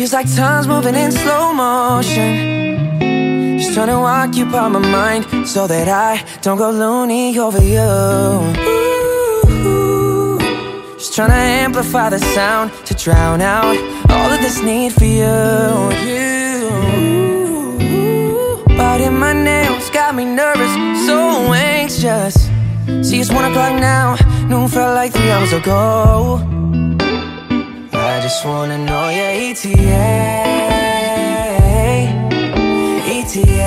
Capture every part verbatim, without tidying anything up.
Feels like time's moving in slow motion. Just trying to occupy my mind so that I don't go loony over you. Ooh, just trying to amplify the sound to drown out all of this need for you. You, biting my nails got me nervous, so anxious. See, it's one o'clock now, noon felt like three hours ago. I just wanna know your E T A, E T A.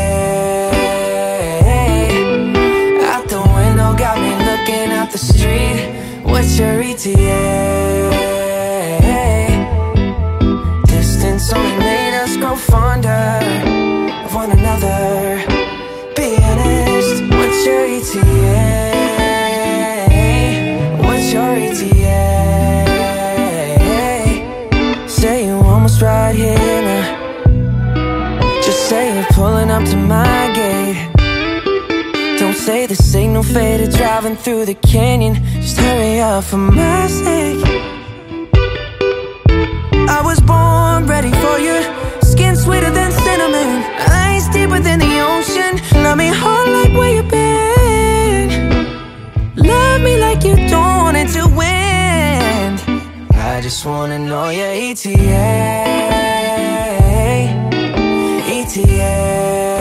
Out the window got me looking out the street. What's your E T A? Distance only made us grow fonder of one another. Be honest, what's your E T A? What's your E T A? Say you almost right here now. Just say you're pulling up to my gate. Don't say this ain't no faded driving through the canyon. Just hurry up for my sake. I was born ready for you. Skin sweeter than cinnamon, eyes deeper than the ocean. Love me hard like where you been. Love me like you don't want it to win. I just wanna know your E T A, E T A.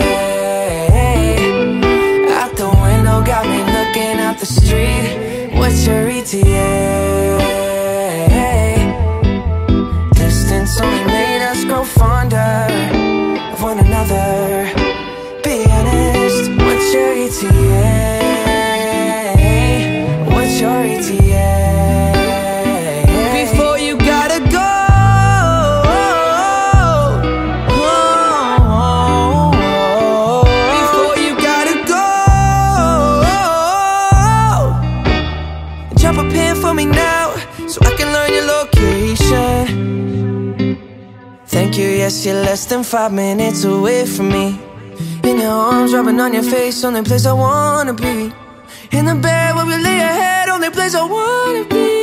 Out the window got me looking out the street. What's your E T A? Distance only made us grow fonder of one another. Be honest, what's your E T A? What's your E T A? Before you gotta go, before you gotta go, drop a pin for me now so I can learn your location. Thank you, yes, you're less than five minutes away from me. In your arms, rubbing on your face, only place I wanna be. In the bed where we lay your head, only place I wanna be.